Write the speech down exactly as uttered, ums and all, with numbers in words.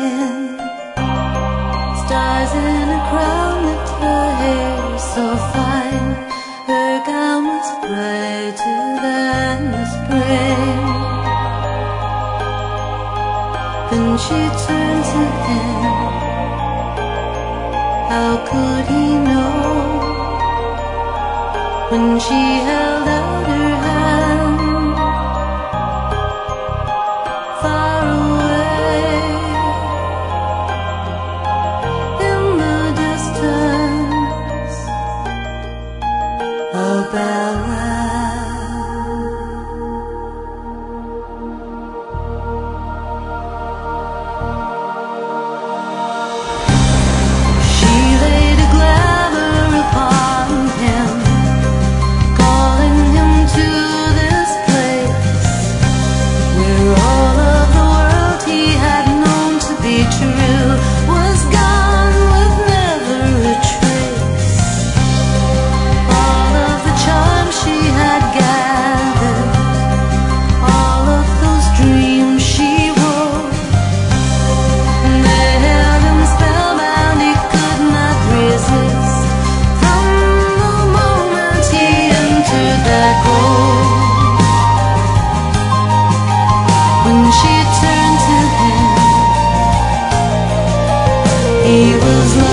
skin. Stars in a crown that her hair so fine. Her gown was brighter than the spring. Then she turned to him. How could he know when she held out her hand? Far away in the distance, a bell rang. She laid a glamour upon him, calling him to this place where all of the world he had known to be true was gone with never a trace. All of the charm she had gathered, all of those dreams she wore, they held him spellbound. He could not resist from the moment he entered that grove. When she turned to him, he was